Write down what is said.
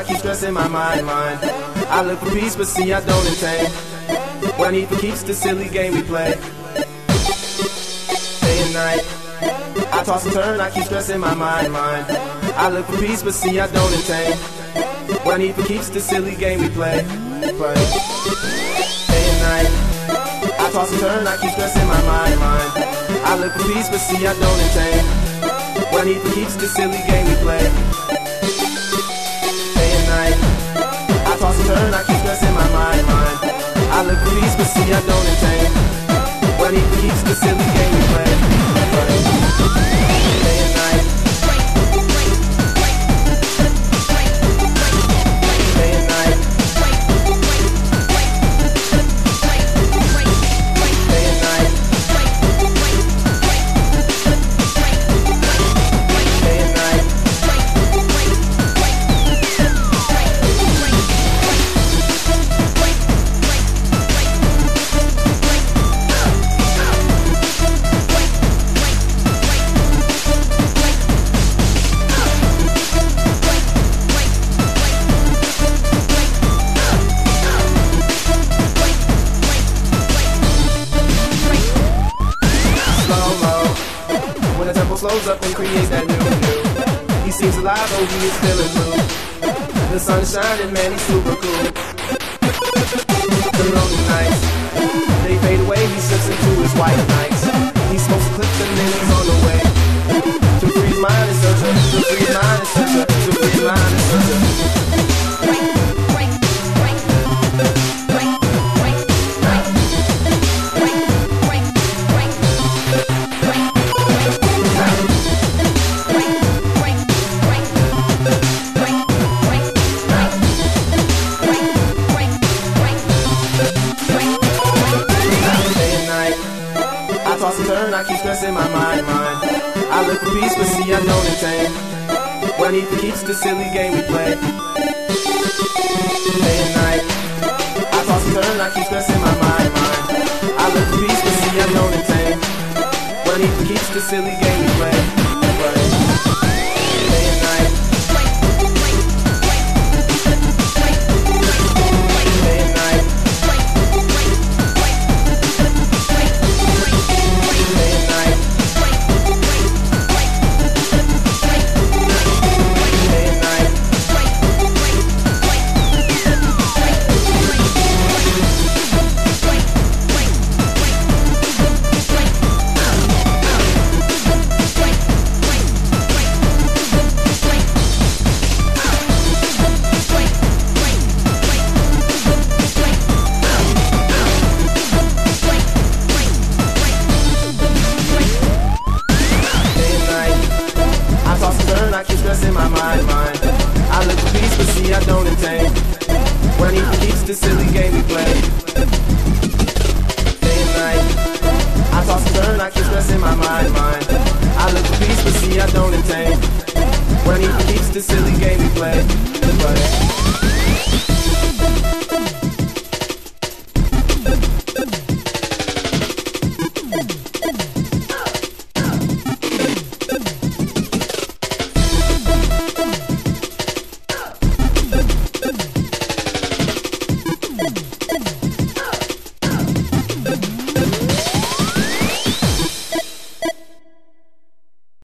I keep stressing my mind. I look for peace, but see I don't attain. What I need for keeps the silly game we play. Day and night, I toss and turn, I keep stressing my mind. I look for peace, but see I don't attain. What I need for keeps the silly game we play. Day and night, I toss and turn, I keep stressing my mind. I look for peace, but see I don't attain. What I need for keeps the silly game we play. Day and night, I toss and turn, I keep stressing my mind. I look for peace, but see I don't attain. What I need for keeps the silly game we play. Day and night. Slows up and creates that new. He seems alive, though he is still a new. The sun is shining, man, he's super cool. The lonely nights, they fade away, he slips into his white nights. He smokes clips and then he's on the way. To free his mind and search her, to free his mind and search her, to free his mind and search her. I keep stressing my mind. I look for peace, but see I don't attain. What I need for keeps the silly game we play. Day and night, I toss and turn, I keep stressing my mind. I look for peace, but see I don't attain. What I need for keeps the silly game we play. Day and night. I keep stressing my mind. I look for peace, but see I don't attain. What I need for keeps the silly game we play. Day and night, I toss and turn, I keep stressing my mind. I look for peace, but see I don't attain. What I need for keeps the silly game we play.